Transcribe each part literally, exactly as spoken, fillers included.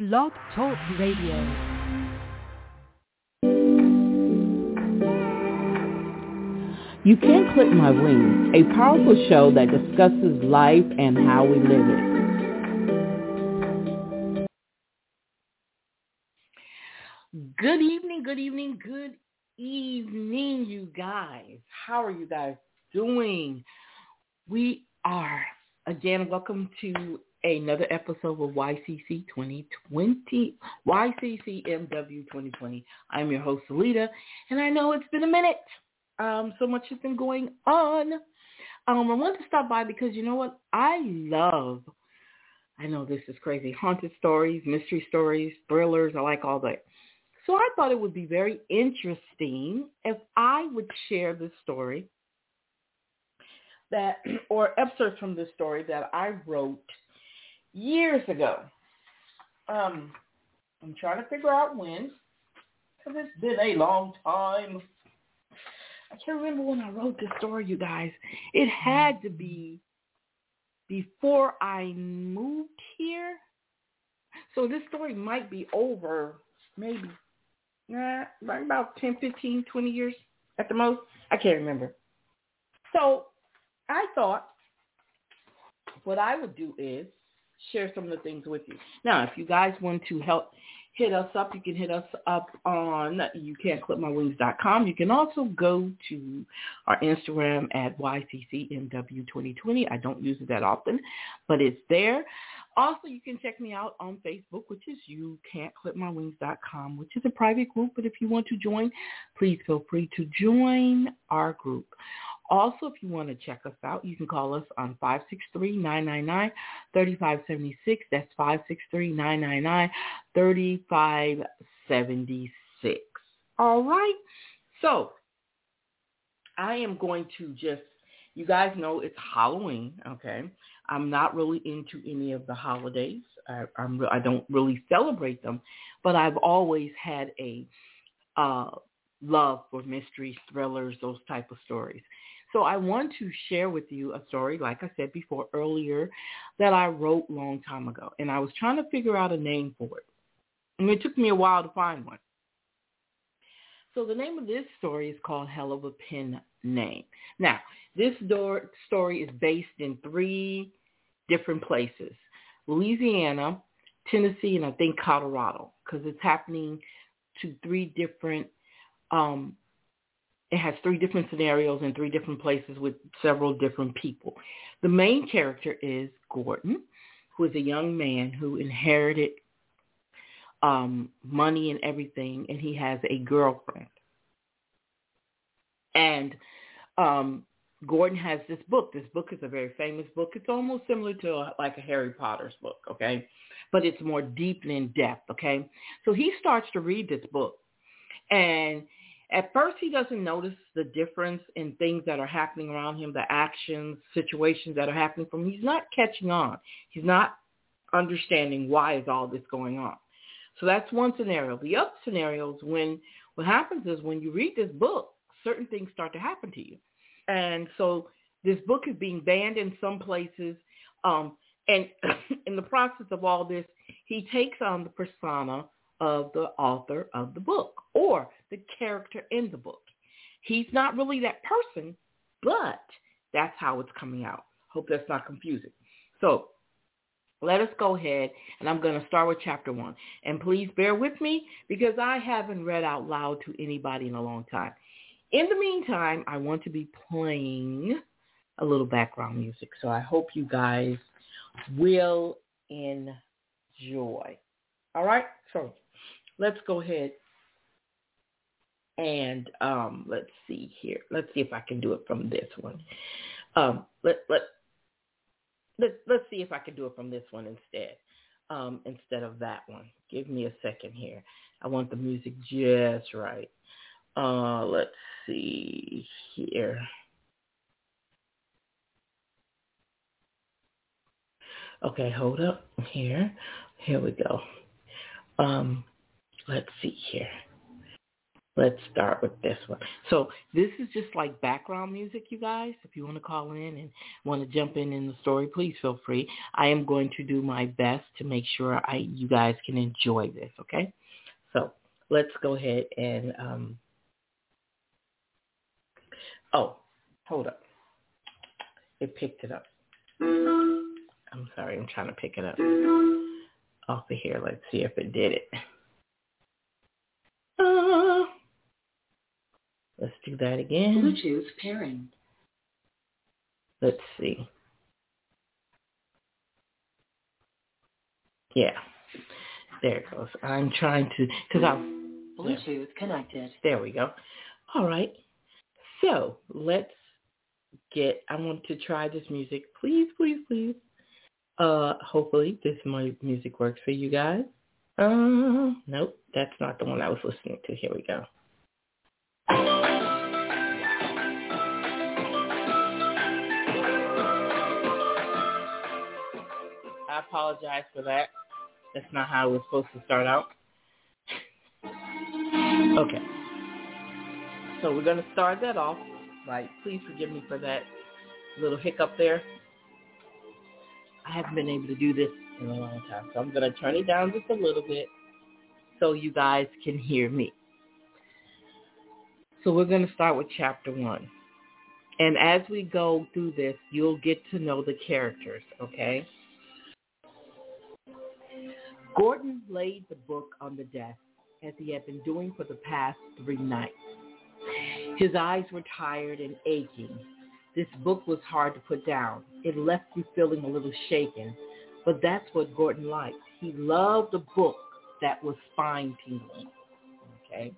Blog Talk Radio. You Can't Clip My Wings, a powerful show that discusses life and how we live it. Good evening, good evening, good evening, you guys. How are you guys doing? We are, again, welcome to another episode of Y C C twenty twenty, Y C C M W twenty twenty. I'm your host, Alita, and I know it's been a minute. Um, so much has been going on. Um, I wanted to stop by because you know what? I love, I know this is crazy, haunted stories, mystery stories, thrillers. I like all that. So I thought it would be very interesting if I would share this story that, or excerpts from this story that I wrote years ago. Um, I'm trying to figure out when, because it's been a long time. I can't remember when I wrote this story, you guys. It had to be before I moved here. So this story might be over maybe nah, like about ten, fifteen, twenty years at the most. I can't remember. So I thought what I would do is share some of the things with you. Now, if you guys want to help hit us up, you can hit us up on you can't clip my wings dot com. You can also go to our Instagram at Y C C M W twenty twenty. I don't use it that often, but it's there. Also, you can check me out on Facebook, which is you can't clip my wings dot com, which is a private group. But if you want to join, please feel free to join our group. Also, if you want to check us out, you can call us on five six three, nine nine nine, three five seven six. That's five six three, nine nine nine, three five seven six. All right. So I am going to just, you guys know it's Halloween, okay? I'm not really into any of the holidays. I, I'm, I don't really celebrate them, but I've always had a uh, love for mysteries, thrillers, those type of stories. So I want to share with you a story, like I said before earlier, that I wrote a long time ago. And I was trying to figure out a name for it. And it took me a while to find one. So the name of this story is called Hell of a Pen Name. Now, this door story is based in three different places: Louisiana, Tennessee, and I think Colorado, because it's happening to three different um It has three different scenarios in three different places with several different people. The main character is Gordon, who is a young man who inherited um, money and everything, and he has a girlfriend. And um, Gordon has this book. This book is a very famous book. It's almost similar to a, like a Harry Potter's book, okay? But it's more deep and in depth, okay? So he starts to read this book, and at first, he doesn't notice the difference in things that are happening around him, the actions, situations that are happening from him. He's not catching on. He's not understanding why is all this going on. So that's one scenario. The other scenario is when what happens is when you read this book, certain things start to happen to you. And so this book is being banned in some places. Um, and in the process of all this, he takes on the persona of the author of the book or the character in the book. He's not really that person, but that's how it's coming out. Hope that's not confusing. So let us go ahead, and I'm going to start with chapter one. And please bear with me because I haven't read out loud to anybody in a long time. In the meantime, I want to be playing a little background music, so I hope you guys will enjoy. All right? So let's go ahead and um, let's see here. Let's see if I can do it from this one. Um, let let let let's see if I can do it from this one instead, um, instead of that one. Give me a second here. I want the music just right. Uh, let's see here. Okay, hold up here. Here we go. Um, let's see here. Let's start with this one. So this is just like background music, you guys. If you want to call in and want to jump in in the story, please feel free. I am going to do my best to make sure I you guys can enjoy this, okay? So let's go ahead and, um, oh, hold up. It picked it up. I'm sorry, I'm trying to pick it up off of here. Let's see if it did it. Uh, let's do that again. Bluetooth pairing. Let's see. Yeah, there it goes. I'm trying to, because I'm... Bluetooth yeah. connected. There we go. All right. So let's get, I want to try this music. Please, please, please. Uh, hopefully this my music works for you guys. Uh, nope, that's not the one I was listening to. Here we go. I apologize for that. That's not how it was supposed to start out. Okay. So we're going to start that off. Right. Please forgive me for that little hiccup there. I haven't been able to do this in a long time. So I'm going to turn it down just a little bit so you guys can hear me. So we're going to start with chapter one. And as we go through this, you'll get to know the characters, okay? Gordon laid the book on the desk as he had been doing for the past three nights. His eyes were tired and aching. This book was hard to put down. It left you feeling a little shaken, but that's what Gordon liked. He loved a book that was spine-tingling, okay?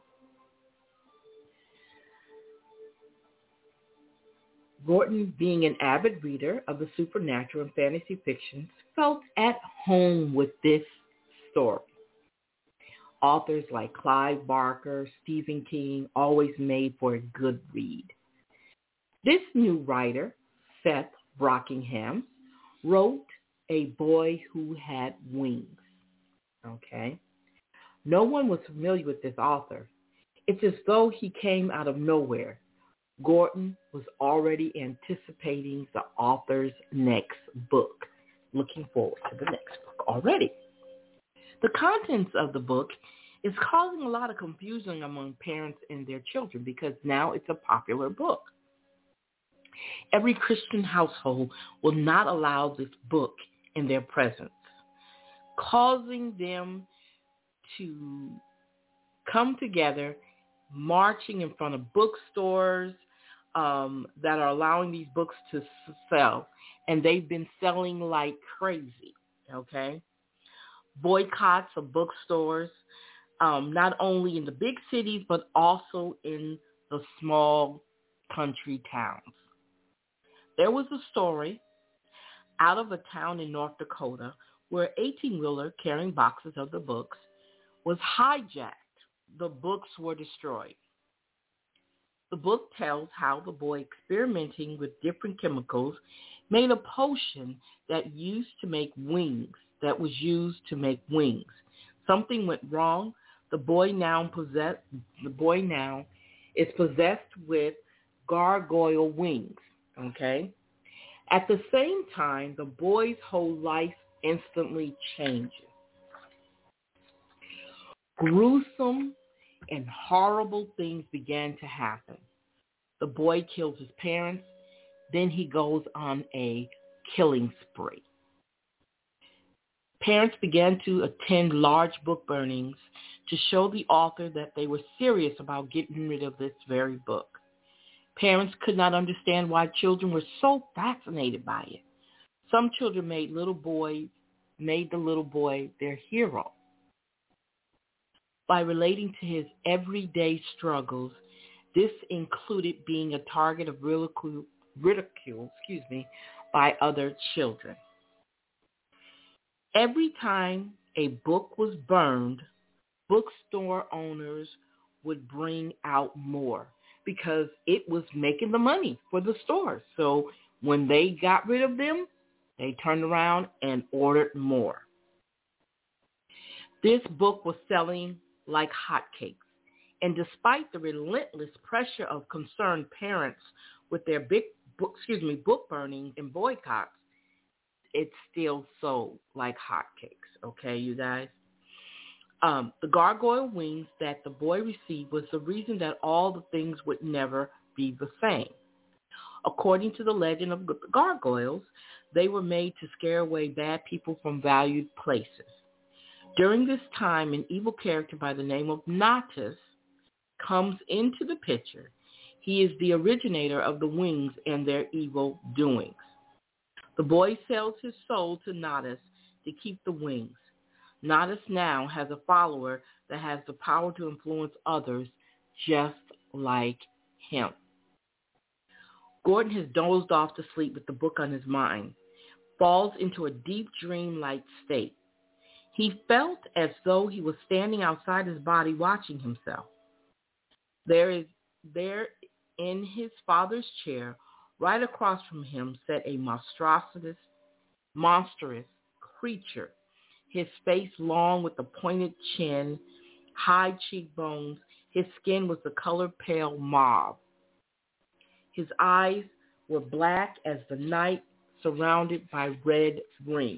Gordon, being an avid reader of the supernatural and fantasy fictions, felt at home with this story. Authors like Clive Barker, Stephen King always made for a good read. This new writer, Seth Brockingham, wrote A Boy Who Had Wings. Okay? No one was familiar with this author. It's as though he came out of nowhere. Gordon was already anticipating the author's next book, looking forward to the next book already. The contents of the book is causing a lot of confusion among parents and their children because now it's a popular book. Every Christian household will not allow this book in their presence, causing them to come together, marching in front of bookstores um, that are allowing these books to sell, and they've been selling like crazy, okay? Boycotts of bookstores, um, not only in the big cities, but also in the small country towns. There was a story out of a town in North Dakota where an eighteen-wheeler carrying boxes of the books was hijacked. The books were destroyed. The book tells how the boy, experimenting with different chemicals, made a potion that used to make wings, that was used to make wings. Something went wrong. The boy now possess, the boy now is possessed with gargoyle wings, okay? At the same time, the boy's whole life instantly changes. Gruesome and horrible things began to happen. The boy kills his parents, then he goes on a killing spree. Parents began to attend large book burnings to show the author that they were serious about getting rid of this very book. Parents could not understand why children were so fascinated by it. Some children made little boys, made the little boy their hero. By relating to his everyday struggles, this included being a target of ridicule, ridicule, excuse me, by other children. Every time a book was burned, bookstore owners would bring out more because it was making the money for the stores. So when they got rid of them, they turned around and ordered more. This book was selling like hotcakes, And despite the relentless pressure of concerned parents with their big, book, excuse me, book burnings and boycotts, it still sold like hotcakes. Okay, you guys. Um, the gargoyle wings that the boy received was the reason that all the things would never be the same. According to the legend of the gargoyles, they were made to scare away bad people from valued places. During this time, an evil character by the name of Natus comes into the picture. He is the originator of the wings and their evil doings. The boy sells his soul to Natus to keep the wings. Natus now has a follower that has the power to influence others just like him. Gordon has dozed off to sleep with the book on his mind, falls into a deep dream-like state. He felt as though he was standing outside his body watching himself. There is there in his father's chair, right across from him, sat a monstrous, monstrous creature. His face long with a pointed chin, high cheekbones. His skin was the color pale mauve. His eyes were black as the night, surrounded by red rings.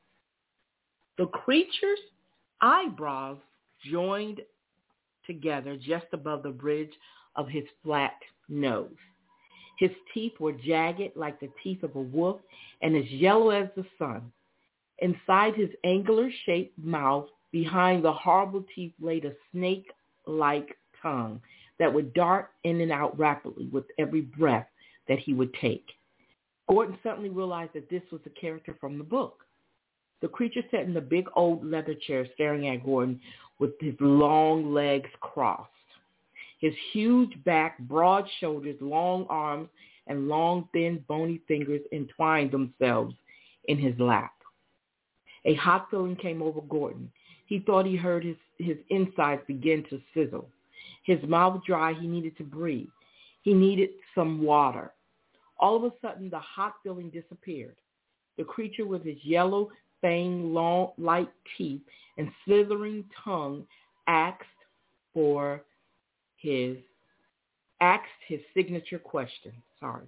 The creature's eyebrows joined together just above the bridge of his flat nose. His teeth were jagged like the teeth of a wolf and as yellow as the sun. Inside his angular-shaped mouth, behind the horrible teeth, laid a snake-like tongue that would dart in and out rapidly with every breath that he would take. Gordon suddenly realized that this was the character from the book. The creature sat in the big old leather chair staring at Gordon with his long legs crossed. His huge back, broad shoulders, long arms, and long, thin, bony fingers entwined themselves in his lap. A hot feeling came over Gordon. He thought he heard his, his insides begin to sizzle. His mouth dry, he needed to breathe. He needed some water. All of a sudden, the hot feeling disappeared. The creature with his yellow, fang, long, light teeth and slithering tongue asked for his, asked his signature question. Sorry.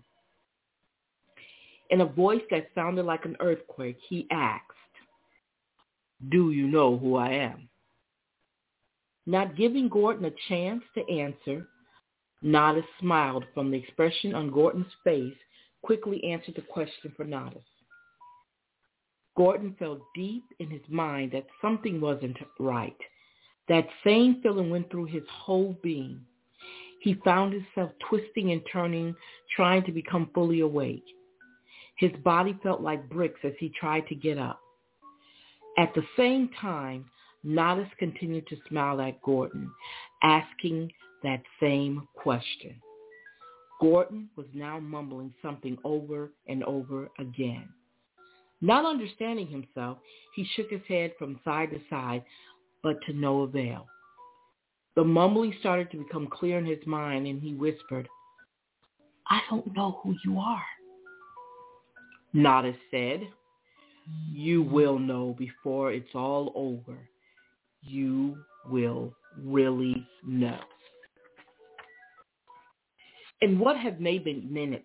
In a voice that sounded like an earthquake, he asked, "Do you know who I am?" Not giving Gordon a chance to answer, Natus smiled from the expression on Gordon's face, quickly answered the question for Natus. Gordon felt deep in his mind that something wasn't right. That same feeling went through his whole being. He found himself twisting and turning, trying to become fully awake. His body felt like bricks as he tried to get up. At the same time, Natus continued to smile at Gordon, asking that same question. Gordon was now mumbling something over and over again. Not understanding himself, he shook his head from side to side, but to no avail. The mumbling started to become clear in his mind, and he whispered, "I don't know who you are." Natus said, "You will know before it's all over. You will really know." In what had maybe been minutes,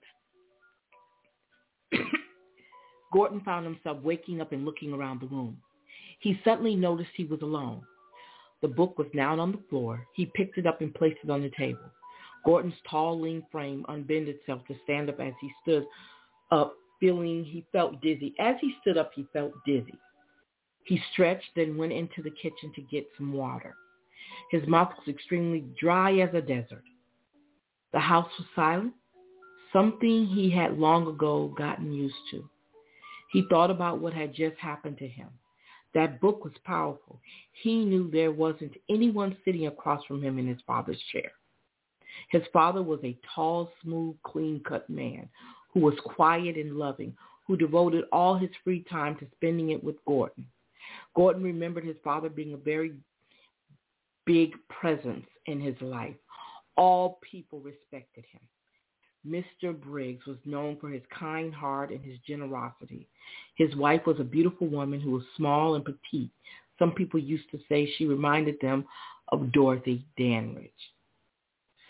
Gordon found himself waking up and looking around the room. He suddenly noticed he was alone. The book was now on the floor. He picked it up and placed it on the table. Gordon's tall, lean frame unbent itself to stand up as he stood up, feeling he felt dizzy. As he stood up, he felt dizzy. He stretched, then went into the kitchen to get some water. His mouth was extremely dry as a desert. The house was silent, something he had long ago gotten used to. He thought about what had just happened to him. That book was powerful. He knew there wasn't anyone sitting across from him in his father's chair. His father was a tall, smooth, clean-cut man who was quiet and loving, who devoted all his free time to spending it with Gordon. Gordon remembered his father being a very big presence in his life. All people respected him. Mister Briggs was known for his kind heart and his generosity. His wife was a beautiful woman who was small and petite. Some people used to say she reminded them of Dorothy Dandridge.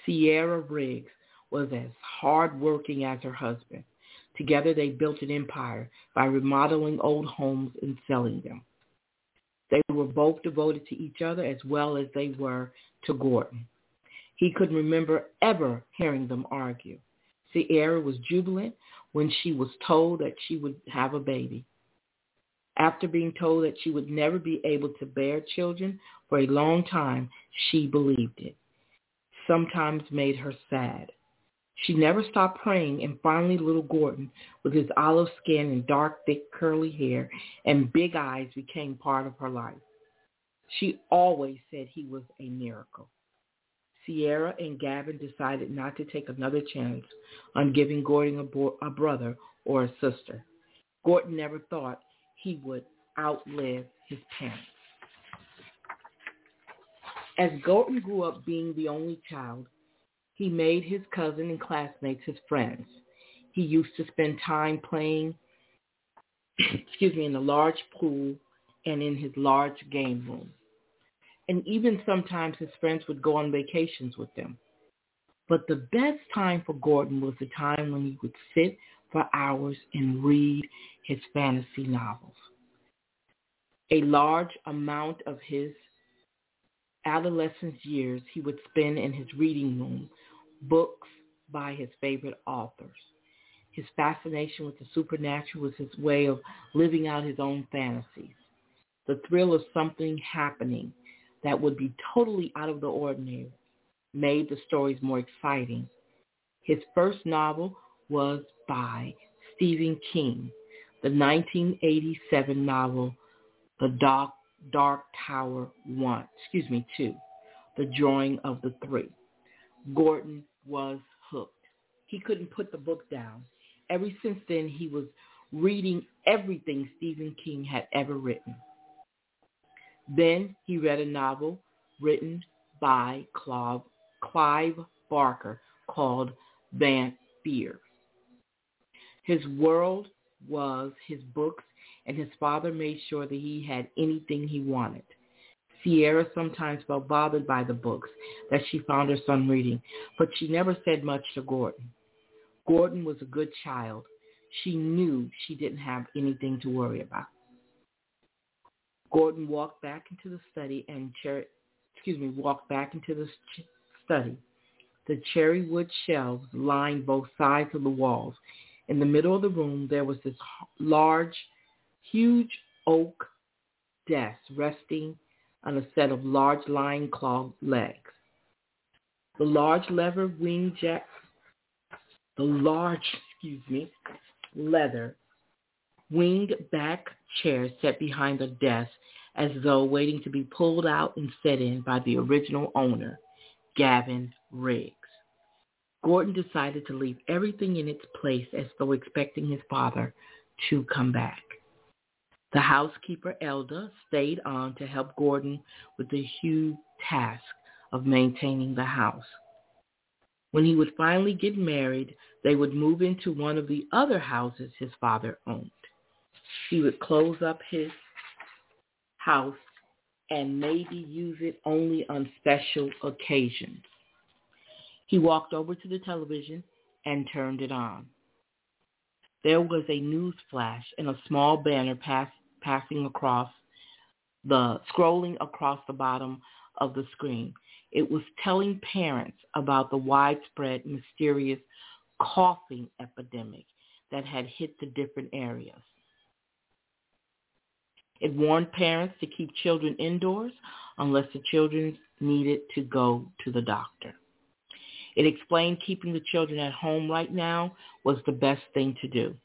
Sierra Riggs was as hardworking as her husband. Together they built an empire by remodeling old homes and selling them. They were both devoted to each other as well as they were to Gordon. He couldn't remember ever hearing them argue. Sierra was jubilant when she was told that she would have a baby. After being told that she would never be able to bear children for a long time, she believed it. Sometimes made her sad. She never stopped praying, and finally little Gordon, with his olive skin and dark, thick, curly hair and big eyes, became part of her life. She always said he was a miracle. Sierra and Gavin decided not to take another chance on giving Gordon a, bo- a brother or a sister. Gordon never thought he would outlive his parents. As Gordon grew up being the only child, he made his cousin and classmates his friends. He used to spend time playing, excuse me, in the large pool and in his large game room. And even sometimes his friends would go on vacations with them. But the best time for Gordon was the time when he would sit for hours and read his fantasy novels. A large amount of his adolescence years he would spend in his reading room, books by his favorite authors. His fascination with the supernatural was his way of living out his own fantasies. The thrill of something happening that would be totally out of the ordinary made the stories more exciting. His first novel was by Stephen King, the nineteen eighty-seven novel The Dark, Dark Tower one, excuse me, two, The Drawing of the Three. Gordon was hooked. He couldn't put the book down. Ever since then, he was reading everything Stephen King had ever written. Then he read a novel written by Clive, Clive Barker called Vampire. His world was his books, and his father made sure that he had anything he wanted. Sierra sometimes felt bothered by the books that she found her son reading, but she never said much to Gordon. Gordon was a good child. She knew she didn't have anything to worry about. Gordon walked back into the study and cher- excuse me, walked back into the ch- study. The cherry wood shelves lined both sides of the walls. In the middle of the room, there was this large, huge oak desk resting on a set of large lion claw legs. The large leather wing jack, the large, excuse me, leather winged back chair set behind the desk as though waiting to be pulled out and set in by the original owner, Gavin Riggs. Gordon decided to leave everything in its place as though expecting his father to come back. The housekeeper, Elda, stayed on to help Gordon with the huge task of maintaining the house. When he would finally get married, they would move into one of the other houses his father owned. He would close up his house and maybe use it only on special occasions. He walked over to the television and turned it on. There was a news flash and a small banner pass, passing across the, scrolling across the bottom of the screen. It was telling parents about the widespread, mysterious coughing epidemic that had hit the different areas. It warned parents to keep children indoors unless the children needed to go to the doctor. It explained keeping the children at home right now was the best thing to do.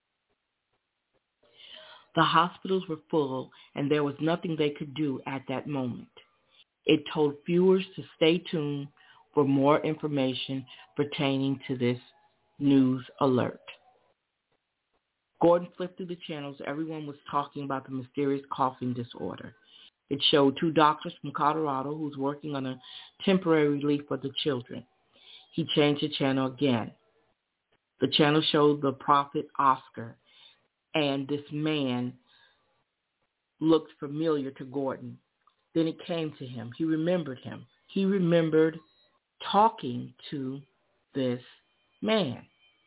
The hospitals were full, and there was nothing they could do at that moment. It told viewers to stay tuned for more information pertaining to this news alert. Gordon flipped through the channels. Everyone was talking about the mysterious coughing disorder. It showed two doctors from Colorado who's working on a temporary relief for the children. He changed the channel again. The channel showed the prophet Oscar, and this man looked familiar to Gordon. Then it came to him. He remembered him. He remembered talking to this man.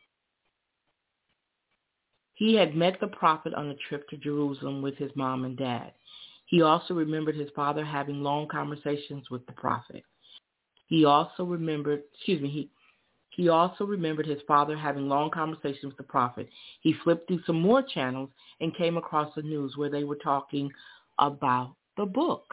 He had met the prophet on a trip to Jerusalem with his mom and dad. He also remembered his father having long conversations with the prophet. He also remembered, excuse me, he, he also remembered his father having long conversations with the prophet. He flipped through some more channels and came across the news where they were talking about the book.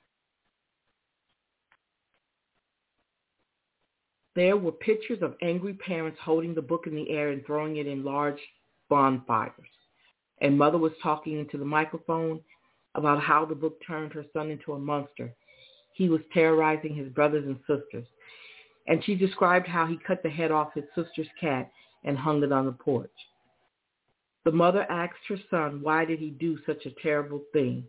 There were pictures of angry parents holding the book in the air and throwing it in large bonfires. And mother was talking into the microphone about how the book turned her son into a monster. He was terrorizing his brothers and sisters. And she described how he cut the head off his sister's cat and hung it on the porch. The mother asked her son, why did he do such a terrible thing?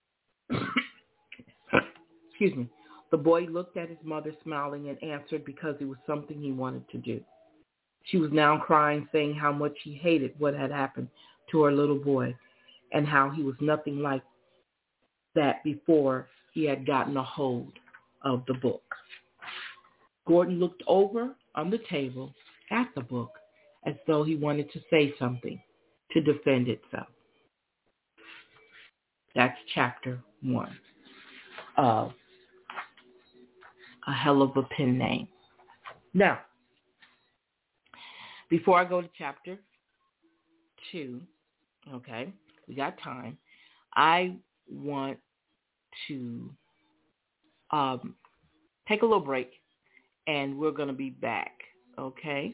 Excuse me. The boy looked at his mother smiling and answered because it was something he wanted to do. She was now crying, saying how much she hated what had happened to her little boy and how he was nothing like that before he had gotten a hold of the book. Gordon looked over on the table at the book as though he wanted to say something to defend itself. That's chapter one of A Hell of a Pen Name. Now, before I go to chapter two, okay, we got time, I want to um, take a little break, and we're going to be back, okay?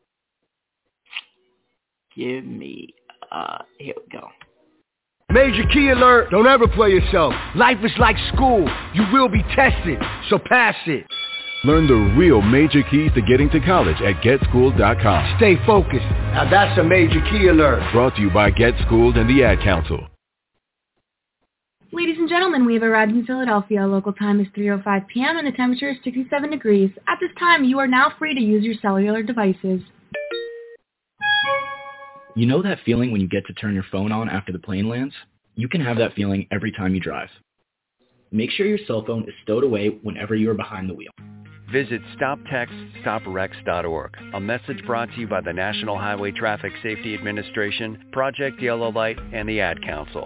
Give me, uh, here we go. Major key alert, don't ever play yourself. Life is like school. You will be tested, so pass it. Learn the real major keys to getting to college at get schooled dot com. Stay focused. Now that's a major key alert. Brought to you by Get Schooled and the Ad Council. Ladies and gentlemen, we have arrived in Philadelphia. Local time is three oh five p.m. and the temperature is sixty-seven degrees. At this time, you are now free to use your cellular devices. You know that feeling when you get to turn your phone on after the plane lands? You can have that feeling every time you drive. Make sure your cell phone is stowed away whenever you are behind the wheel. Visit stop text stop wrecks dot org. A message brought to you by the National Highway Traffic Safety Administration, Project Yellow Light, and the Ad Council.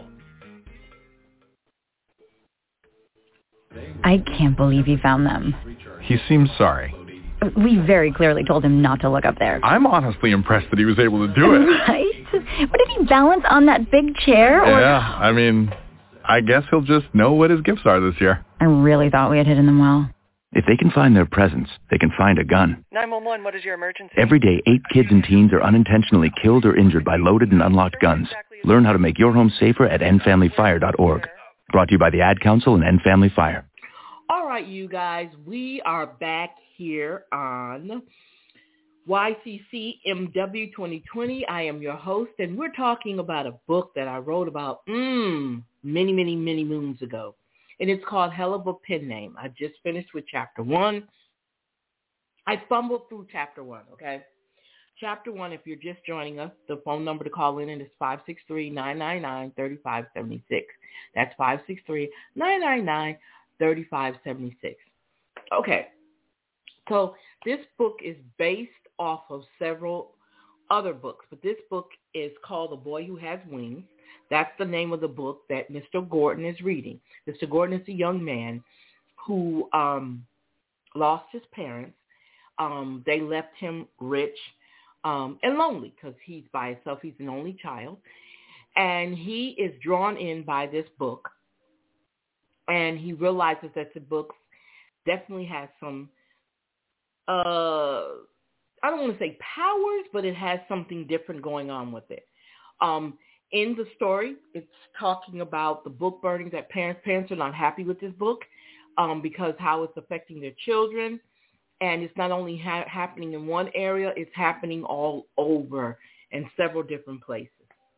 I can't believe he found them. He seems sorry. We very clearly told him not to look up there. I'm honestly impressed that he was able to do it. Right? But did he balance on that big chair? Or... Yeah, I mean, I guess he'll just know what his gifts are this year. I really thought we had hidden them well. If they can find their presents, they can find a gun. nine one one, what is your emergency? Every day, eight kids and teens are unintentionally killed or injured by loaded and unlocked guns. Learn how to make your home safer at end family fire dot org. Brought to you by the Ad Council and End Family Fire. All right, you guys, we are back here on Y C C M W twenty twenty. I am your host, and we're talking about a book that I wrote about mm, many, many, many moons ago. And it's called Hell of a Pen Name. I just finished with chapter one. I fumbled through chapter one, okay? Chapter one, if you're just joining us, the phone number to call in is five six three, nine nine nine, three five seven six. That's five six three, nine nine nine, three five seven six. Okay. So this book is based off of several other books, but this book is called The Boy Who Has Wings. That's the name of the book that Mister Gordon is reading. Mister Gordon is a young man who um, lost his parents. Um, they left him rich um, and lonely because he's by himself. He's an only child. And he is drawn in by this book. And he realizes that the book definitely has some, uh, I don't want to say powers, but it has something different going on with it. Um, in the story, it's talking about the book burning, that parents parents are not happy with this book um, because how it's affecting their children. And it's not only ha- happening in one area, it's happening all over in several different places.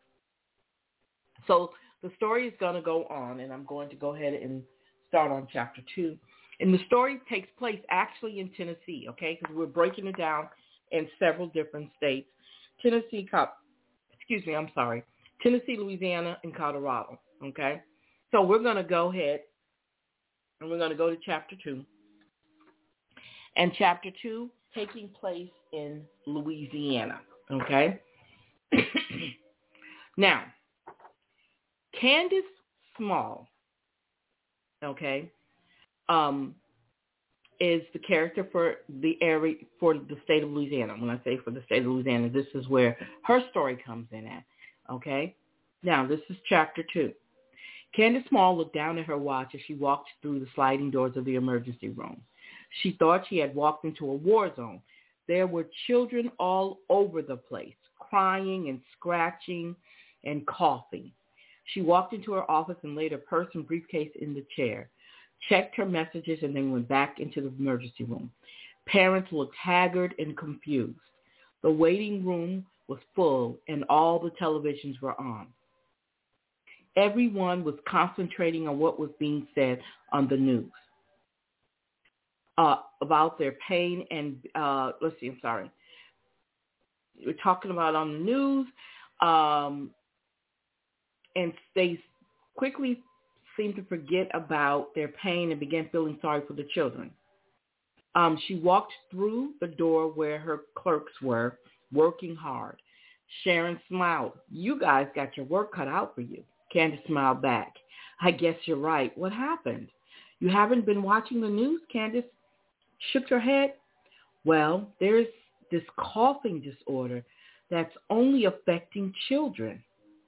So the story is going to go on, and I'm going to go ahead and start on chapter two. And the story takes place actually in Tennessee, okay, because we're breaking it down in several different states. Tennessee, excuse me, I'm sorry, Tennessee, Louisiana, and Colorado, okay? So we're going to go ahead, and we're going to go to chapter two. And chapter two, taking place in Louisiana. Okay? Now, Candace Small, okay, um, is the character for the area, for the state of Louisiana. When I say for the state of Louisiana, this is where her story comes in at, okay? Now, this is chapter two. Candace Small looked down at her watch as she walked through the sliding doors of the emergency room. She thought she had walked into a war zone. There were children all over the place, crying and scratching and coughing. She walked into her office and laid her purse and briefcase in the chair, checked her messages, and then went back into the emergency room. Parents looked haggard and confused. The waiting room was full, and all the televisions were on. Everyone was concentrating on what was being said on the news uh, about their pain and, uh, let's see, I'm sorry. We're talking about on the news, um, and they quickly seemed to forget about their pain and began feeling sorry for the children. Um, she walked through the door where her clerks were, working hard. Sharon smiled. You guys got your work cut out for you. Candace smiled back. I guess you're right. What happened? You haven't been watching the news? Candace shook her head. Well, there's this coughing disorder that's only affecting children.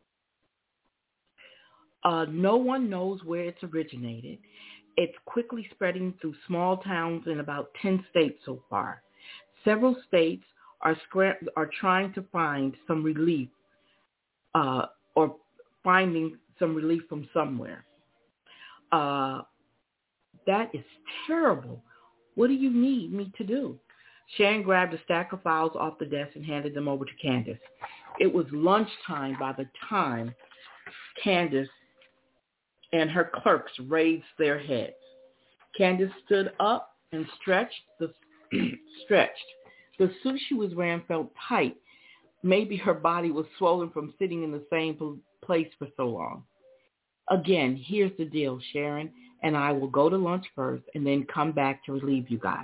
Uh, no one knows where it's originated. It's quickly spreading through small towns in about ten states so far. Several states are scra- are trying to find some relief uh, or finding some relief from somewhere. Uh, that is terrible. What do you need me to do? Sharon grabbed a stack of files off the desk and handed them over to Candace. It was lunchtime by the time Candace and her clerks raised their heads. Candace stood up and stretched. The stretched. The suit she was wearing felt tight. Maybe her body was swollen from sitting in the same place for so long. Again, here's the deal, Sharon and I will go to lunch first and then come back to relieve you guys.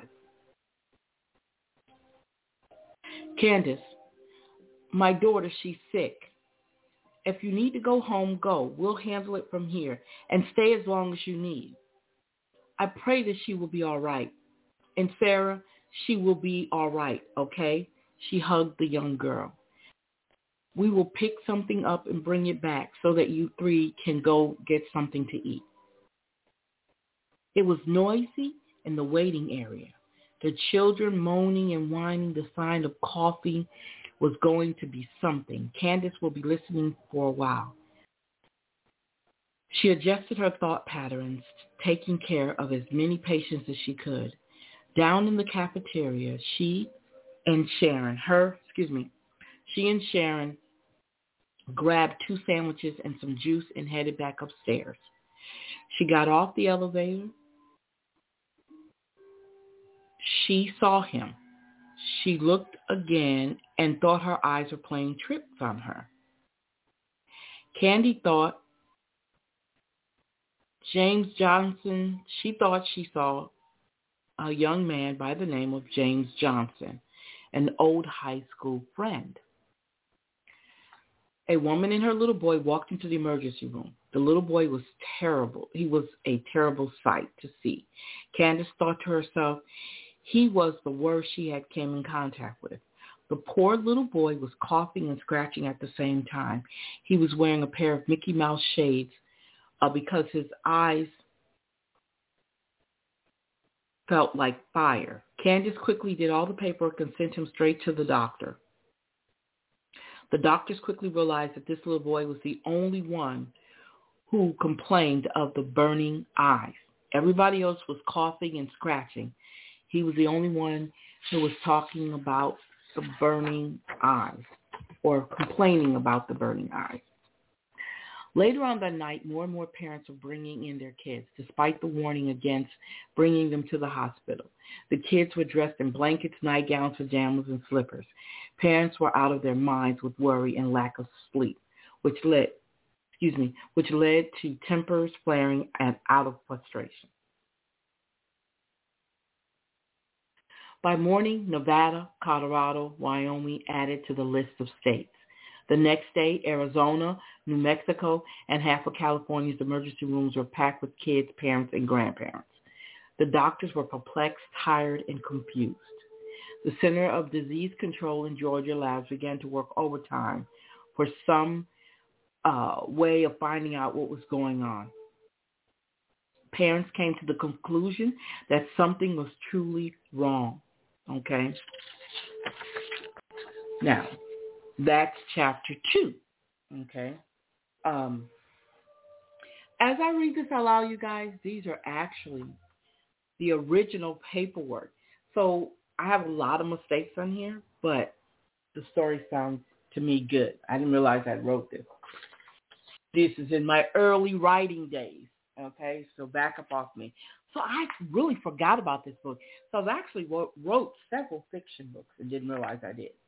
Candace, my daughter, she's sick. If you need to go home, go. We'll handle it from here and stay as long as you need. I pray that she will be all right. And Sarah, she will be all right, okay? She hugged the young girl. We will pick something up and bring it back so that you three can go get something to eat. It was noisy in the waiting area. The children moaning and whining, the sign of coughing was going to be something. Candace will be listening for a while. She adjusted her thought patterns, taking care of as many patients as she could. Down in the cafeteria, she and Sharon, her, excuse me, she and Sharon grabbed two sandwiches and some juice and headed back upstairs. She got off the elevator. She saw him. She looked again and thought her eyes were playing tricks on her. Candy thought James Johnson, she thought she saw a young man by the name of James Johnson, an old high school friend. A woman and her little boy walked into the emergency room. The little boy was terrible. He was a terrible sight to see. Candace thought to herself, he was the worst she had came in contact with. The poor little boy was coughing and scratching at the same time. He was wearing a pair of Mickey Mouse shades uh, because his eyes felt like fire. Candace quickly did all the paperwork and sent him straight to the doctor. The doctors quickly realized that this little boy was the only one who complained of the burning eyes. Everybody else was coughing and scratching. He was the only one who was talking about the burning eyes or complaining about the burning eyes. Later on that night, more and more parents were bringing in their kids, despite the warning against bringing them to the hospital. The kids were dressed in blankets, nightgowns, pajamas, and slippers. Parents were out of their minds with worry and lack of sleep, which led, excuse me, which led to tempers flaring and out of frustration. By morning, Nevada, Colorado, Wyoming added to the list of states. The next day, Arizona, New Mexico, and half of California's emergency rooms were packed with kids, parents, and grandparents. The doctors were perplexed, tired, and confused. The Center of Disease Control in Georgia labs began to work overtime for some uh, way of finding out what was going on. Parents came to the conclusion that something was truly wrong. Okay? Now, that's chapter two. Okay? Um, as I read this aloud, you guys, these are actually the original paperwork. So I have a lot of mistakes on here, but the story sounds to me good. I didn't realize I wrote this. This is in my early writing days. Okay, so back up off me. So I really forgot about this book. So I actually wrote, wrote several fiction books and didn't realize I did.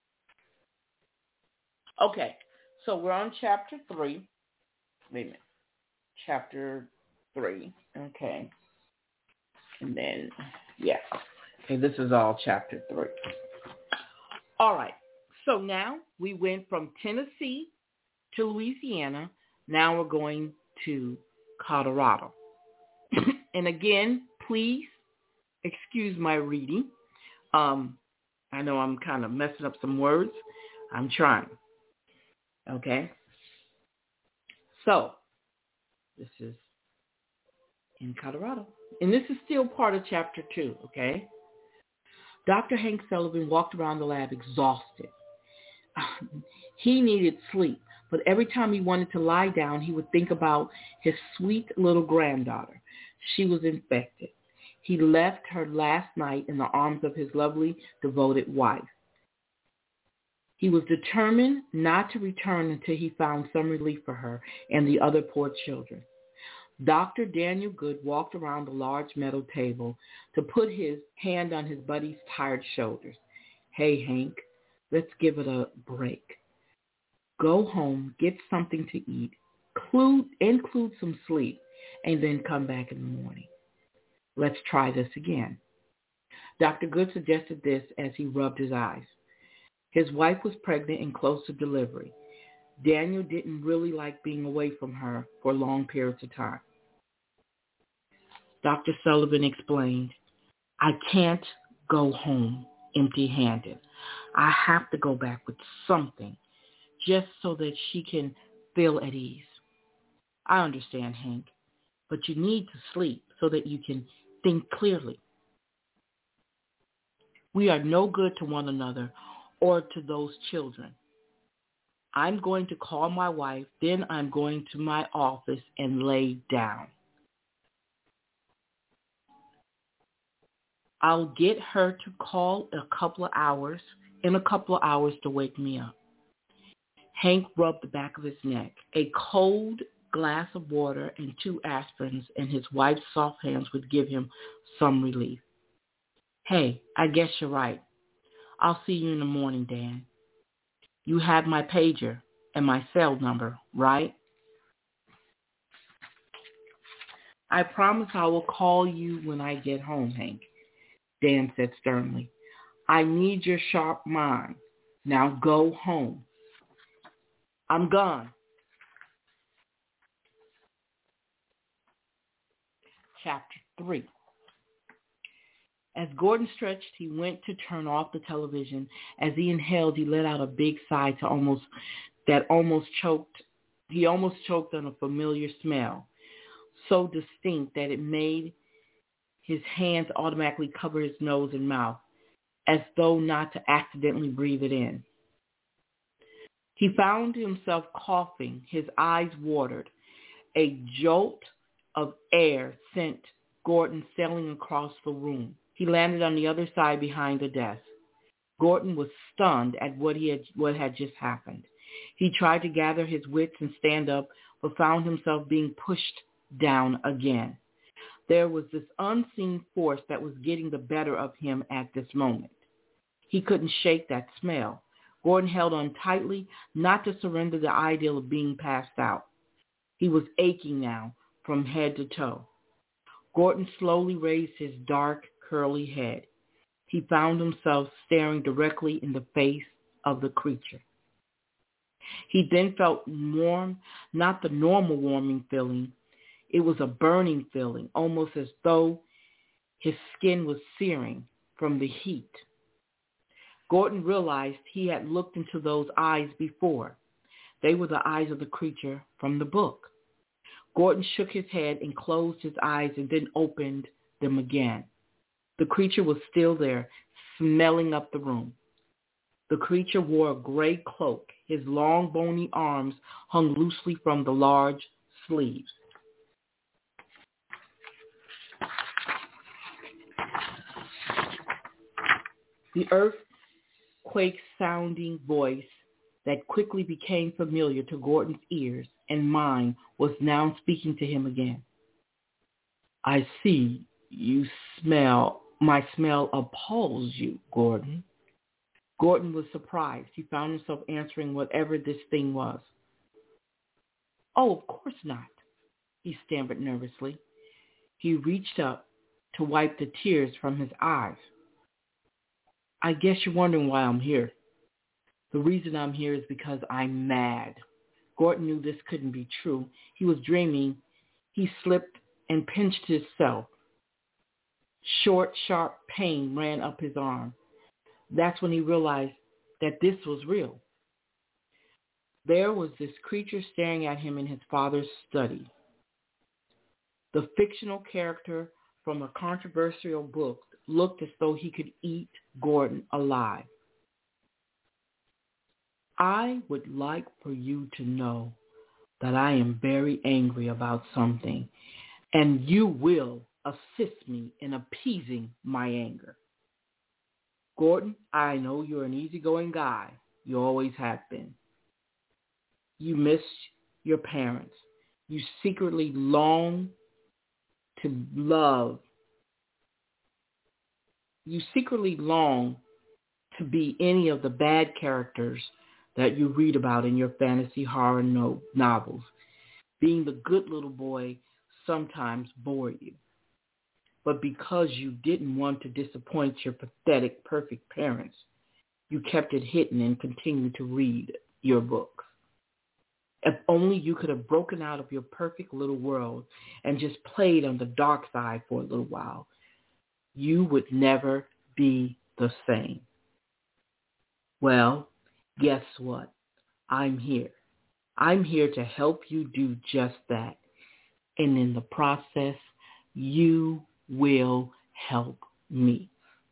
Okay, so we're on chapter three. Wait a minute. Chapter three. Okay. And then, yeah. Okay, this is all chapter three. All right. So now we went from Tennessee to Louisiana. Now we're going to Colorado. And again, please excuse my reading. Um, I know I'm kind of messing up some words. I'm trying. Okay? So, this is in Colorado. And this is still part of chapter two, okay? Doctor Hank Sullivan walked around the lab exhausted. He needed sleep, but every time he wanted to lie down, he would think about his sweet little granddaughter. She was infected. He left her last night in the arms of his lovely, devoted wife. He was determined not to return until he found some relief for her and the other poor children. Doctor Daniel Good walked around the large metal table to put his hand on his buddy's tired shoulders. Hey, Hank, let's give it a break. Go home, get something to eat, include, include some sleep, and then come back in the morning. Let's try this again. Doctor Good suggested this as he rubbed his eyes. His wife was pregnant and close to delivery. Daniel didn't really like being away from her for long periods of time. Doctor Sullivan explained, I can't go home empty-handed. I have to go back with something just so that she can feel at ease. I understand, Hank, but you need to sleep so that you can think clearly. We are no good to one another or to those children. I'm going to call my wife, then I'm going to my office and lay down. I'll get her to call a couple of hours, in a couple of hours to wake me up. Hank rubbed the back of his neck. A cold glass of water and two aspirins in his wife's soft hands would give him some relief. Hey, I guess you're right. I'll see you in the morning, Dan. You have my pager and my cell number, right? I promise I will call you when I get home, Hank, Dan said sternly. I need your sharp mind. Now go home. I'm gone. Chapter three. As Gordon stretched, he went to turn off the television. As he inhaled, he let out a big sigh to almost that almost choked. He almost choked on a familiar smell, so distinct that it made his hands automatically cover his nose and mouth, as though not to accidentally breathe it in. He found himself coughing. His eyes watered. A jolt of air sent Gordon sailing across the room. He landed on the other side behind the desk. Gordon was stunned at what he had, what had just happened. He tried to gather his wits and stand up, but found himself being pushed down again. There was this unseen force that was getting the better of him at this moment. He couldn't shake that smell. Gordon held on tightly, not to surrender the ideal of being passed out. He was aching now from head to toe. Gordon slowly raised his dark, curly head. he found himself staring directly in the face of the creature. He then felt warm, not the normal warming feeling. It was a burning feeling, almost as though his skin was searing from the heat. Gordon realized he had looked into those eyes before. They were the eyes of the creature from the book. Gordon shook his head and closed his eyes and then opened them again. The creature was still there, smelling up the room. The creature wore a gray cloak. His long, bony arms hung loosely from the large sleeves. The earthquake-sounding voice that quickly became familiar to Gordon's ears and mind was now speaking to him again. I see you smell, my smell appalls you, Gordon. Gordon was surprised. He found himself answering whatever this thing was. Oh, of course not, he stammered nervously. He reached up to wipe the tears from his eyes. I guess you're wondering why I'm here. The reason I'm here is because I'm mad. Gordon knew this couldn't be true. He was dreaming. He slipped and pinched himself. Short, sharp pain ran up his arm. That's when he realized that this was real. There was this creature staring at him in his father's study. The fictional character from a controversial book looked as though he could eat Gordon alive. I would like for you to know that I am very angry about something, and you will assist me in appeasing my anger. Gordon, I know you're an easygoing guy. You always have been. You miss your parents. You secretly long to love. You secretly long to be any of the bad characters that you read about in your fantasy horror no- novels. Being the good little boy sometimes bored you. But because you didn't want to disappoint your pathetic, perfect parents, you kept it hidden and continued to read your books. If only you could have broken out of your perfect little world and just played on the dark side for a little while, you would never be the same. Well, guess what? I'm here. I'm here to help you do just that. And in the process, you will help me.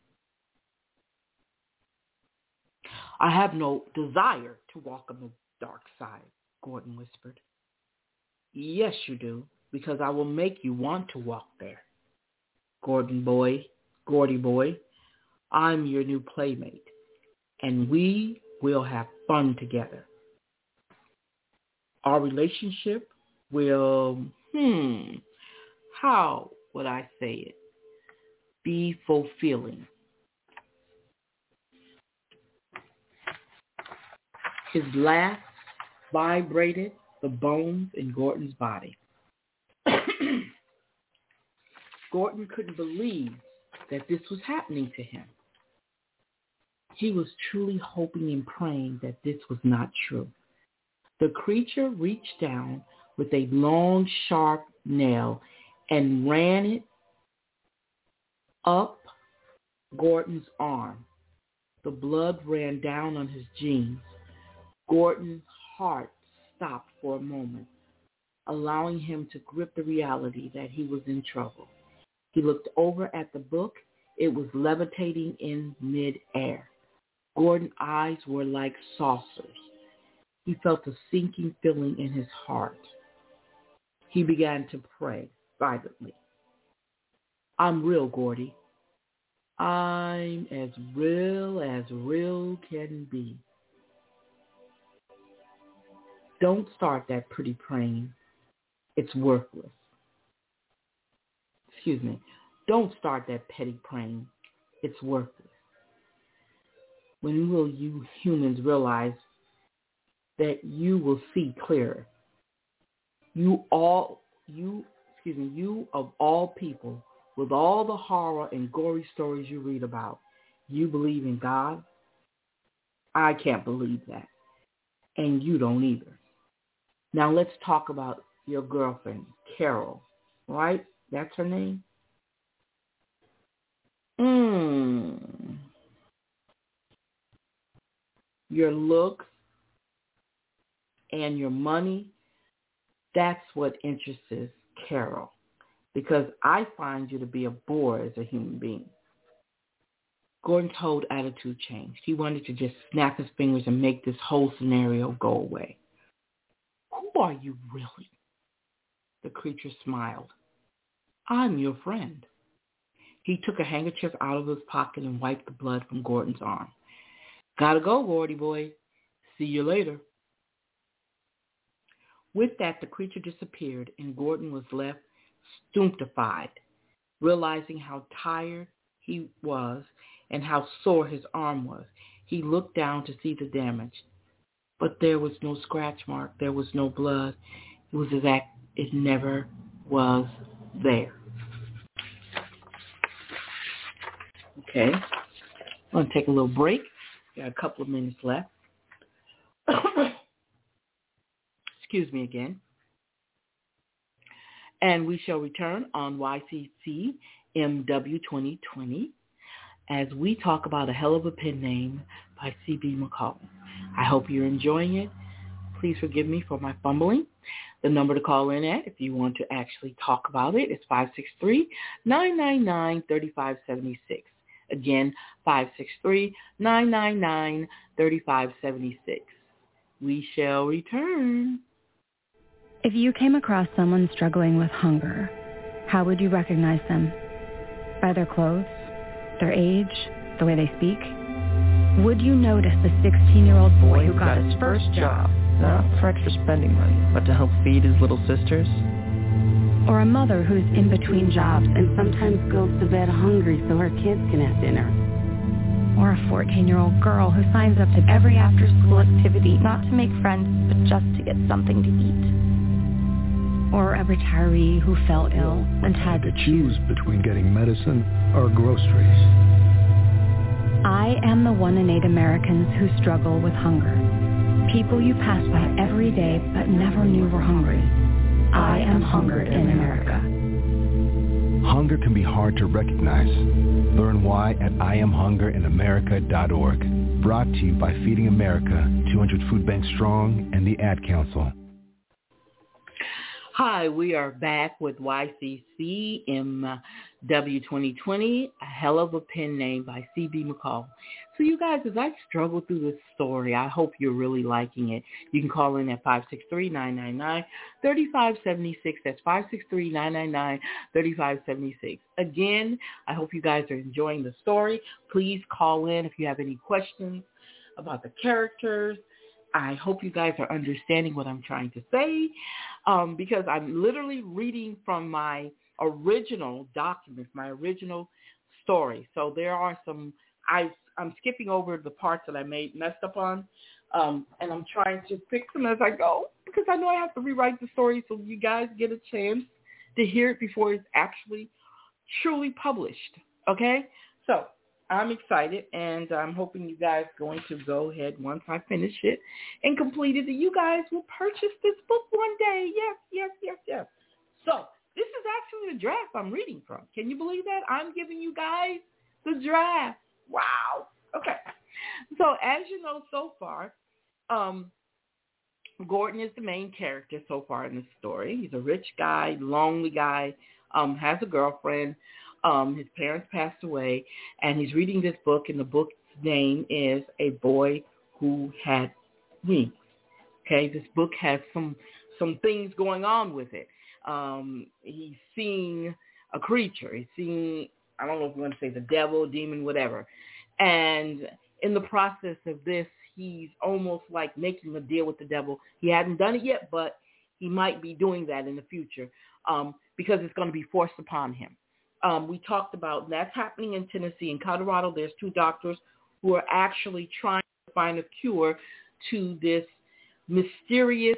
I have no desire to walk on the dark side, Gordon whispered. Yes, you do, because I will make you want to walk there. Gordon boy, Gordy boy, I'm your new playmate, and we will have fun together. Our relationship will, hmm, how would I say it, be fulfilling. His laugh vibrated the bones in Gordon's body. Gordon couldn't believe that this was happening to him. He was truly hoping and praying that this was not true. The creature reached down with a long, sharp nail and ran it up Gordon's arm. The blood ran down on his jeans. Gordon's heart stopped for a moment, allowing him to grip the reality that he was in trouble. He looked over at the book. It was levitating in midair. Gordon's eyes were like saucers. He felt a sinking feeling in his heart. He began to pray silently. I'm real, Gordy. I'm as real as real can be. Don't start that pretty praying. It's worthless. Excuse me. Don't start that petty praying. It's worthless. When will you humans realize that you will see clearer? You all, you, excuse me, you of all people, with all the horror and gory stories you read about, You believe in God? I can't believe that. And you don't either. Now let's talk about your girlfriend, Carol, right? That's her name? Mm. Your looks and your money, that's what interests Carol. Because I find you to be a bore as a human being. Gordon's whole attitude changed. He wanted to just snap his fingers and make this whole scenario go away. Who are you really? The creature smiled. I'm your friend. He took a handkerchief out of his pocket and wiped the blood from Gordon's arm. Gotta go, Gordy boy. See you later. With that, the creature disappeared, and Gordon was left stupefied, realizing how tired he was and how sore his arm was. He looked down to see the damage, but there was no scratch mark. There was no blood. It was as if it never was there. Okay, I'm going to take a little break. Got a couple of minutes left. Excuse me again. And we shall return on Y C C M W twenty twenty as we talk about A Hell of a Pen Name by C B McCall. I hope you're enjoying it. Please forgive me for my fumbling. The number to call in at, if you want to actually talk about it, is five six three, nine nine nine, three five seven six. Again, five six three, nine nine nine, three five seven six. We shall return. If you came across someone struggling with hunger, how would you recognize them? By their clothes, their age, the way they speak? Would you notice the sixteen-year-old boy who got his first job, not for extra spending money, but to help feed his little sisters? Or a mother who's in between jobs and sometimes goes to bed hungry so her kids can have dinner? Or a fourteen-year-old girl who signs up to every after-school activity not to make friends, but just to get something to eat? Or a retiree who fell ill and had to choose between getting medicine or groceries. I am the one in eight Americans who struggle with hunger. People you pass by every day but never knew were hungry. I am hungered in America. Hunger can be hard to recognize. Learn why at I am hunger in america dot org. Brought to you by Feeding America, two hundred Food Banks Strong, and the Ad Council. Hi, we are back with Y C C M W twenty twenty, A Hell of a Pen Name by C B McCall. So you guys, as I struggle through this story, I hope you're really liking it. You can call in at five six three, nine nine nine, three five seven six. That's five six three, nine nine nine, three five seven six. Again, I hope you guys are enjoying the story. Please call in if you have any questions about the characters. I hope you guys are understanding what I'm trying to say, um, because I'm literally reading from my original documents, my original story. So there are some, I, I'm skipping over the parts that I made messed up on, um, and I'm trying to fix them as I go, because I know I have to rewrite the story so you guys get a chance to hear it before it's actually truly published, okay? So I'm excited, and I'm hoping you guys are going to go ahead once I finish it and complete it, that you guys will purchase this book one day. Yes, yes, yes, yes. So this is actually the draft I'm reading from. Can you believe that? I'm giving you guys the draft. Wow. Okay. So as you know so far, um, Gordon is the main character so far in the story. He's a rich guy, lonely guy, um, has a girlfriend. Um, his parents passed away, and he's reading this book, and the book's name is A Boy Who Had Wings. Okay, this book has some some things going on with it. Um, he's seeing a creature. He's seeing, I don't know if you want to say the devil, demon, whatever. And in the process of this, he's almost like making a deal with the devil. He hasn't done it yet, but he might be doing that in the future um, because it's going to be forced upon him. Um, we talked about that's happening in Tennessee. In Colorado, there's two doctors who are actually trying to find a cure to this mysterious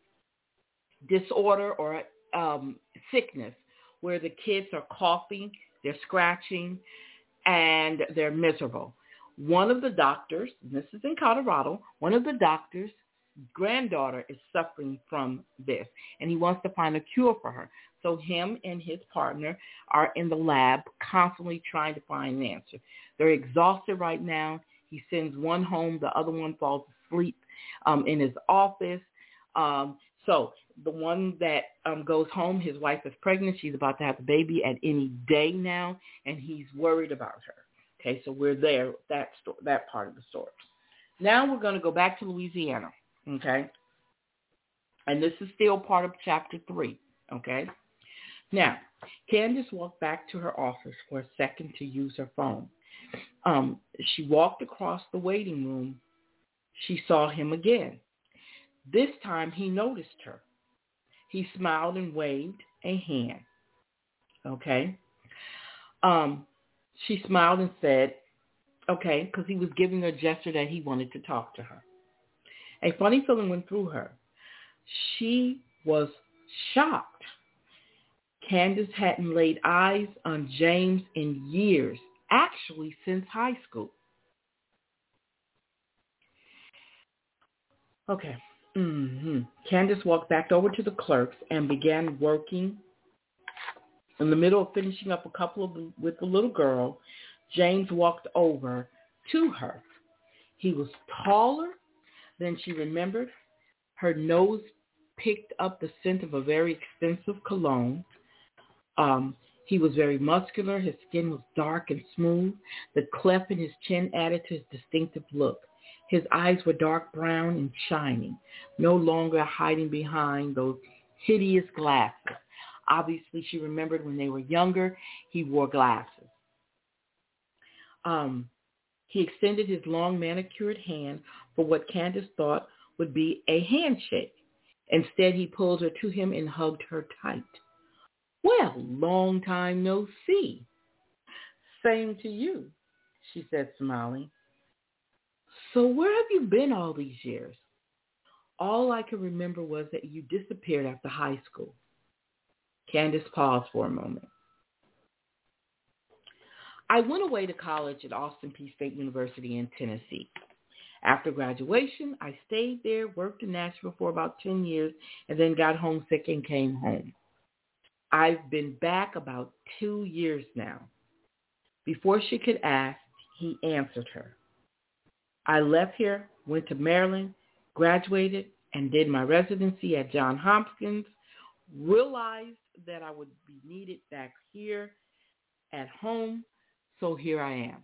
disorder or um, sickness where the kids are coughing, they're scratching, and they're miserable. One of the doctors, and this is in Colorado, one of the doctors' granddaughter is suffering from this, and he wants to find a cure for her. So him and his partner are in the lab constantly trying to find an answer. They're exhausted right now. He sends one home. The other one falls asleep um, in his office. Um, so the one that um, goes home, his wife is pregnant. She's about to have a baby at any day now, and he's worried about her. Okay, so we're there, that sto- that part of the story. Now we're going to go back to Louisiana, okay? And this is still part of chapter three, okay? Now, Candace walked back to her office for a second to use her phone. Um, she walked across the waiting room. She saw him again. This time he noticed her. He smiled and waved a hand, okay? Um, she smiled and said, okay, because he was giving her a gesture that he wanted to talk to her. A funny feeling went through her. She was shocked. Candace hadn't laid eyes on James in years, actually since high school. Okay. Mm-hmm. Candace walked back over to the clerks and began working. In the middle of finishing up a couple of with the little girl, James walked over to her. He was taller than she remembered. Her nose picked up the scent of a very expensive cologne. Um, he was very muscular. His skin was dark and smooth. The cleft in his chin added to his distinctive look. His eyes were dark brown and shining, no longer hiding behind those hideous glasses. Obviously, she remembered when they were younger, he wore glasses. Um, he extended his long manicured hand for what Candace thought would be a handshake. Instead, he pulled her to him and hugged her tight. Well, long time no see. Same to you, she said, smiling. So where have you been all these years? All I can remember was that you disappeared after high school. Candace paused for a moment. I went away to college at Austin Peay State University in Tennessee. After graduation, I stayed there, worked in Nashville for about ten years, and then got homesick and came home. I've been back about two years now. Before she could ask, he answered her. I left here, went to Maryland, graduated, and did my residency at Johns Hopkins, realized that I would be needed back here at home, so here I am.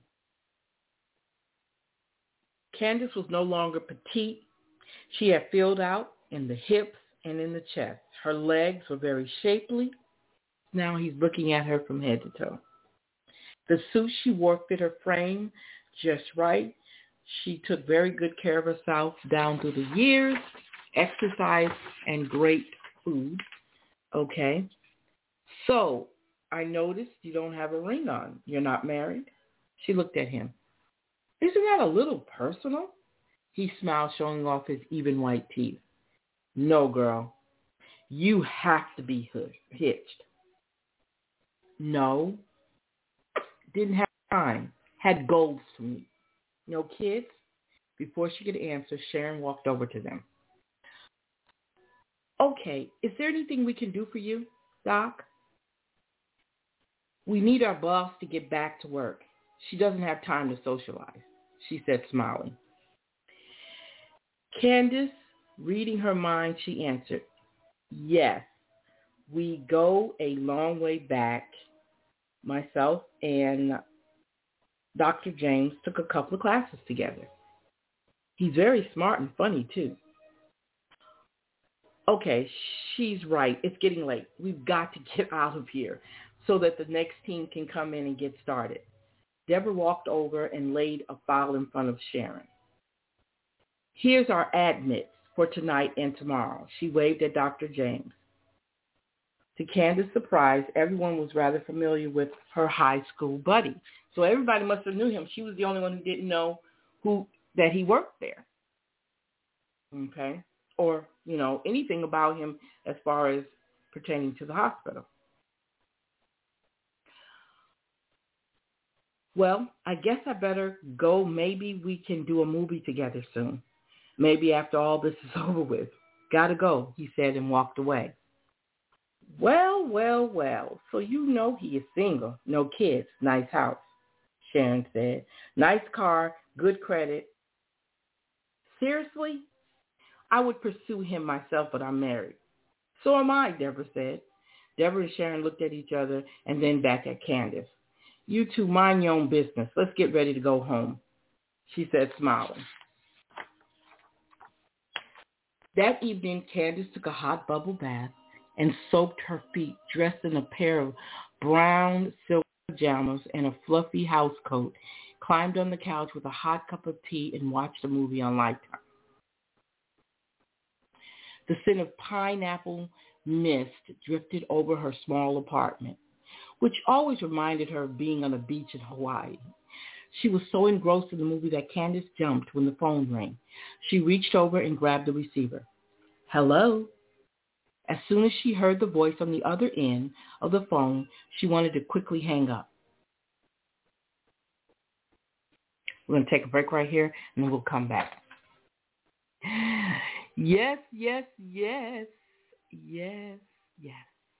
Candace was no longer petite. She had filled out in the hips and in the chest. Her legs were very shapely. Now he's looking at her from head to toe. The suit she wore fit her frame just right. She took very good care of herself down through the years, exercise, and great food. Okay. So I noticed you don't have a ring on. You're not married? She looked at him. Isn't that a little personal? He smiled, showing off his even white teeth. No, girl. You have to be hitched. No. Didn't have time. Had goals to meet. No kids? Before she could answer, Sharon walked over to them. Okay, is there anything we can do for you, Doc? We need our boss to get back to work. She doesn't have time to socialize, she said, smiling. Candace, reading her mind, she answered, yes, we go a long way back. Myself and Doctor James took a couple of classes together. He's very smart and funny, too. Okay, she's right. It's getting late. We've got to get out of here so that the next team can come in and get started. Deborah walked over and laid a file in front of Sharon. Here's our admits for tonight and tomorrow. She waved at Doctor James. To Candace's surprise, everyone was rather familiar with her high school buddy. So everybody must have knew him. She was the only one who didn't know who that he worked there. Okay? Or, you know, anything about him as far as pertaining to the hospital. Well, I guess I better go. Maybe we can do a movie together soon. Maybe after all this is over with. Gotta go, he said and walked away. Well, well, well, so you know he is single, no kids, nice house, Sharon said. Nice car, good credit. Seriously? I would pursue him myself, but I'm married. So am I, Deborah said. Deborah and Sharon looked at each other and then back at Candace. You two mind your own business. Let's get ready to go home, she said, smiling. That evening, Candace took a hot bubble bath and soaked her feet, dressed in a pair of brown silk pajamas and a fluffy house coat, climbed on the couch with a hot cup of tea and watched a movie on Lifetime. The scent of pineapple mist drifted over her small apartment, which always reminded her of being on a beach in Hawaii. She was so engrossed in the movie that Candace jumped when the phone rang. She reached over and grabbed the receiver. Hello? As soon as she heard the voice on the other end of the phone, she wanted to quickly hang up. We're going to take a break right here, and then we'll come back. Yes, yes, yes, yes, yes.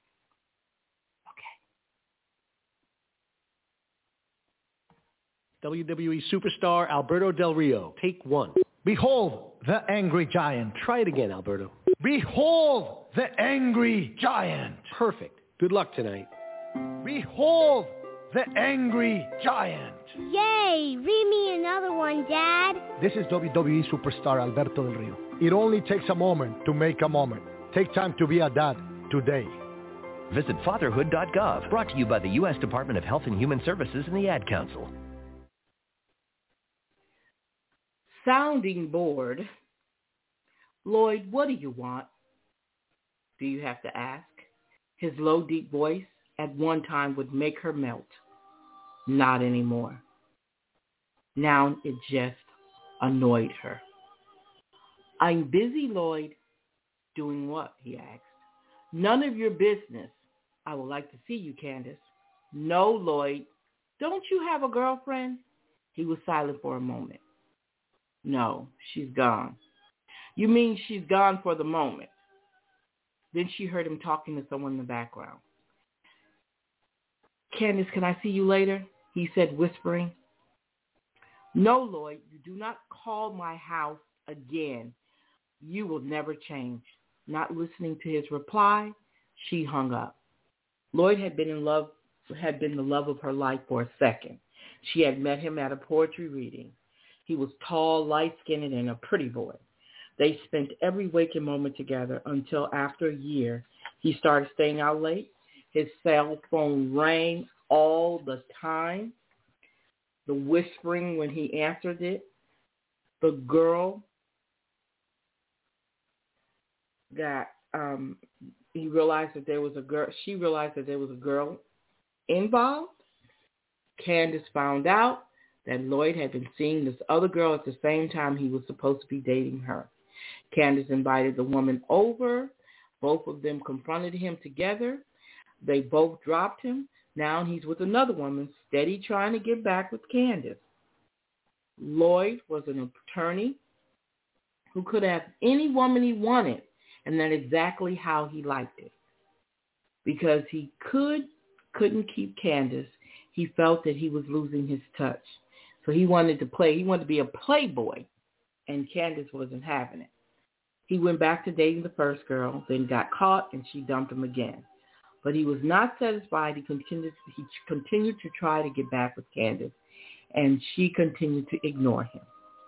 W W E superstar Alberto Del Rio. Take one. Behold the angry giant. Try it again, Alberto. Behold the angry giant. Perfect. Good luck tonight. Behold the angry giant. Yay! Read me another one, Dad. This is W W E superstar Alberto Del Rio. It only takes a moment to make a moment. Take time to be a dad today. Visit fatherhood dot gov. Brought to you by the U S Department of Health and Human Services and the Ad Council. Sounding bored. Lloyd, what do you want? Do you have to ask? His low, deep voice at one time would make her melt. Not anymore. Now it just annoyed her. I'm busy, Lloyd. Doing what? He asked. None of your business. I would like to see you, Candace. No, Lloyd. Don't you have a girlfriend? He was silent for a moment. No, she's gone. You mean she's gone for the moment? Then she heard him talking to someone in the background. Candace, can I see you later? He said, whispering. No, Lloyd, you do not call my house again. You will never change. Not listening to his reply, she hung up. Lloyd had been in love, had been the love of her life for a second. She had met him at a poetry reading. He was tall, light-skinned, and a pretty boy. They spent every waking moment together until after a year, he started staying out late. His cell phone rang all the time. The whispering when he answered it. The girl that um, he realized that there was a girl. She realized that there was a girl involved. Candace found out that Lloyd had been seeing this other girl at the same time he was supposed to be dating her. Candace invited the woman over. Both of them confronted him together. They both dropped him. Now he's with another woman, steady trying to get back with Candace. Lloyd was an attorney who could have any woman he wanted, and that's exactly how he liked it. Because he could, couldn't keep Candace, he felt that he was losing his touch. So he wanted to play. He wanted to be a playboy, and Candace wasn't having it. He went back to dating the first girl, then got caught, and she dumped him again. But he was not satisfied. He continued, he continued to try to get back with Candace, and she continued to ignore him.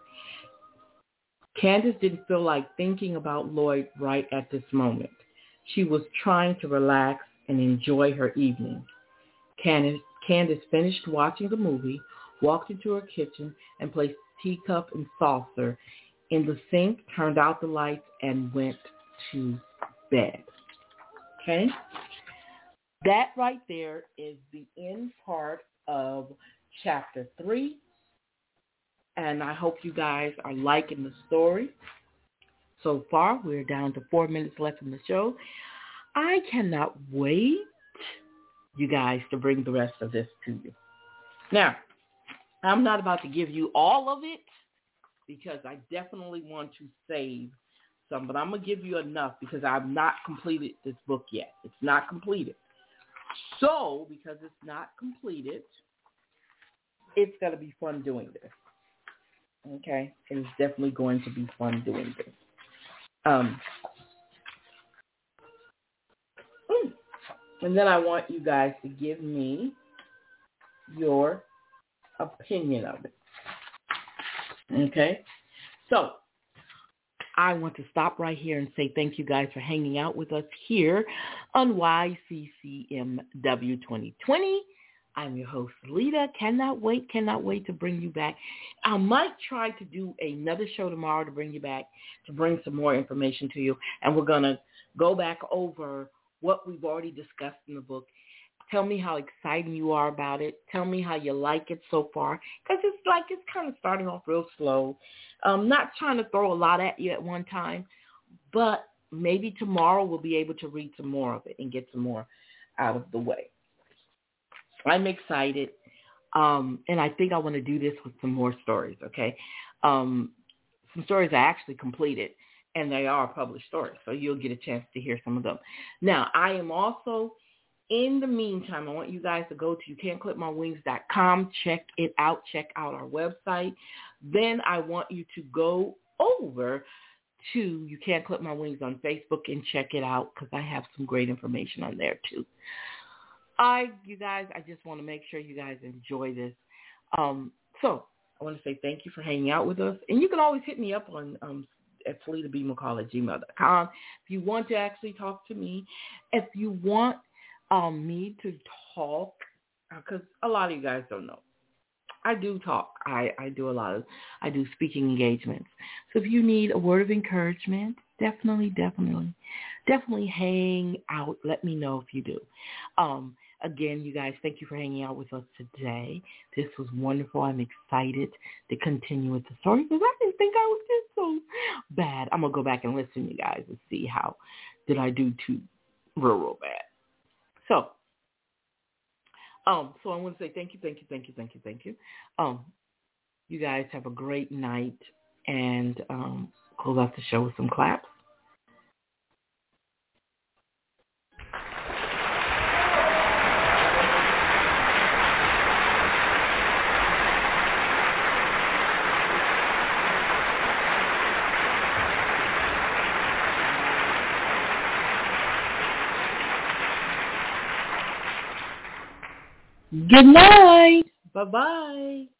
Candace didn't feel like thinking about Lloyd right at this moment. She was trying to relax and enjoy her evening. Candace, Candace finished watching the movie, walked into her kitchen, and placed teacup and saucer in the sink, turned out the lights, and went to bed. Okay? That right there is the end part of chapter three. And I hope you guys are liking the story. So far, we're down to four minutes left in the show. I cannot wait, you guys, to bring the rest of this to you. Now, I'm not about to give you all of it because I definitely want to save some, but I'm going to give you enough because I've not completed this book yet. It's not completed. So, because it's not completed, it's going to be fun doing this. Okay? It is definitely going to be fun doing this. Um, and then I want you guys to give me your opinion of it. Okay? So, I want to stop right here and say thank you guys for hanging out with us here on Y C C M W twenty twenty. I'm your host, Lita. Cannot wait, cannot wait to bring you back. I might try to do another show tomorrow to bring you back, to bring some more information to you. And we're going to go back over what we've already discussed in the book. Tell me how excited you are about it. Tell me how you like it so far. Because it's like it's kind of starting off real slow. Um, not trying to throw a lot at you at one time, but maybe tomorrow we'll be able to read some more of it and get some more out of the way. I'm excited, um, and I think I want to do this with some more stories, okay? Um, some stories I actually completed, and they are published stories, so you'll get a chance to hear some of them. Now, I am also, in the meantime, I want you guys to go to you can't clip my wings dot com, check it out, check out our website. Then I want you to go over to You Can't Clip My Wings on Facebook and check it out because I have some great information on there too. I, you guys, I just want to make sure you guys enjoy this. Um, so I want to say thank you for hanging out with us. And you can always hit me up on um, at Felita B. McCall at gmail dot com if you want to actually talk to me. If you want um, me to talk, because a lot of you guys don't know. I do talk. I, I do a lot of, I do speaking engagements. So if you need a word of encouragement, definitely, definitely, definitely hang out. Let me know if you do. Um, Again, you guys, thank you for hanging out with us today. This was wonderful. I'm excited to continue with the story because I didn't think I was just so bad. I'm going to go back and listen, you guys, and see how did I do too real, real bad. So, um, so I want to say thank you, thank you, thank you, thank you, thank you. Um, you guys have a great night, and um, close out the show with some claps. Good night. Bye-bye.